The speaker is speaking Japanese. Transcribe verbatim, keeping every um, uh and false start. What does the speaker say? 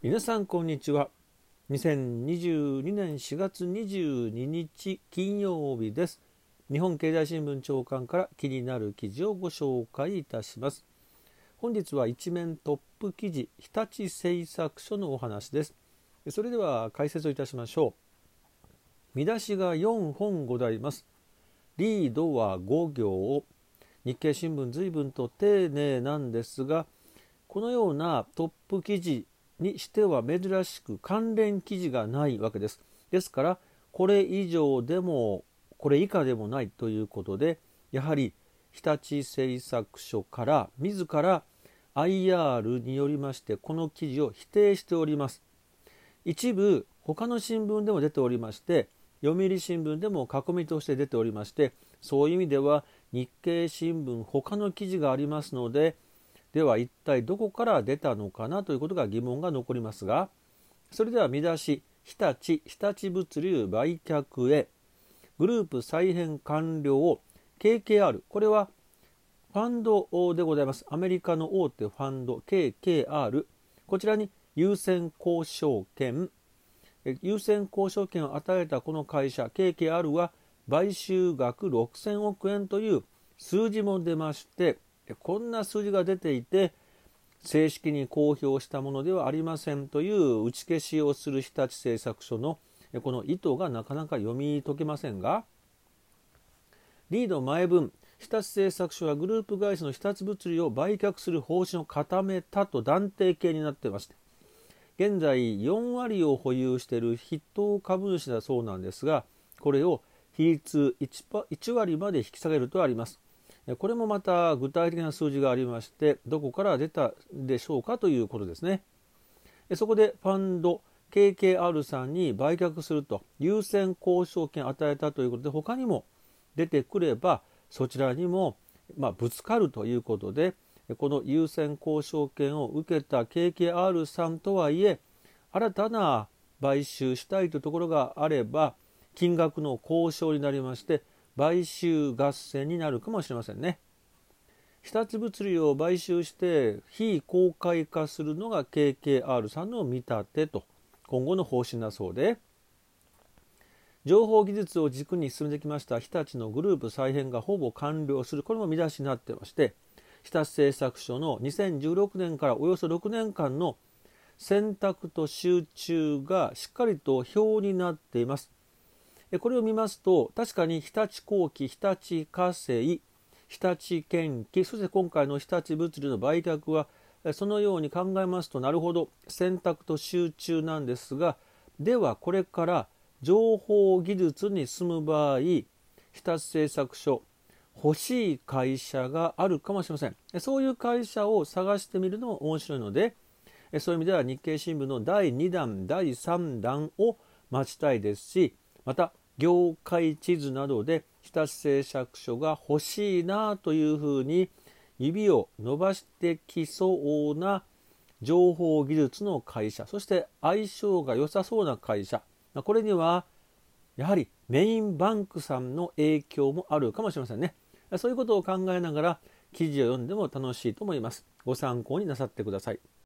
皆さんこんにちは。にせんにじゅうにねんしがつにじゅうににち金曜日です。日本経済新聞長官から気になる記事をご紹介いたします。本日は一面トップ記事、日立製作所のお話です。それでは解説をいたしましょう。見出しがよんほんございます。リードはご行。日経新聞随分と丁寧なんですが、このようなトップ記事にしては珍しく関連記事がないわけです。ですからこれ以上でもこれ以下でもないということで、やはり日立製作所から自ら アイアール によりましてこの記事を否定しております。一部他の新聞でも出ておりまして、読売新聞でも囲みとして出ておりまして、そういう意味では日経新聞他の記事がありますので、では一体どこから出たのかなということが疑問が残りますが、それでは見出し、日立日立物流売却へグループ再編完了 ケーケーアール、 これはファンドでございます。アメリカの大手ファンド ケーケーアール、 こちらに優先交渉権優先交渉権を与えたこの会社 ケーケーアール は買収額ろくせんおくえんという数字も出まして、こんな数字が出ていて正式に公表したものではありませんという打ち消しをする日立製作所のこの意図がなかなか読み解けませんが、リード前文、日立製作所はグループ会社の日立物流を売却する方針を固めたと断定形になっていまして、現在よんわりを保有している筆頭株主だそうなんですが、これを比率 1, いちわりまで引き下げるとあります。これもまた具体的な数字がありまして、どこから出たでしょうかということですね。そこでファンド ケーケーアール さんに売却すると優先交渉権を与えたということで、他にも出てくればそちらにもまあぶつかるということで、この優先交渉権を受けた ケーケーアール さんとはいえ、新たな買収したいというところがあれば金額の交渉になりまして、買収合戦になるかもしれませんね。日立物流を買収して非公開化するのが ケーケーアール さんの見立てと今後の方針だそうで、情報技術を軸に進めてきました日立のグループ再編がほぼ完了する、これも見出しになっていまして、日立製作所のにせんじゅうろくねんからおよそろくねんかんの選択と集中がしっかりと表になっています。これを見ますと、確かに日立工機、日立化成、日立建機、そして今回の日立物流の売却はそのように考えますと、なるほど選択と集中なんですが、ではこれから情報技術に進む場合、日立製作所欲しい会社があるかもしれません。そういう会社を探してみるのも面白いので、そういう意味では日経新聞のだいにだん、だいさんだんを待ちたいですし、また業界地図などで日立製作所が欲しいなというふうに指を伸ばしてきそうな情報技術の会社、そして相性が良さそうな会社、これにはやはりメインバンクさんの影響もあるかもしれませんね。そういうことを考えながら記事を読んでも楽しいと思います。ご参考になさってください。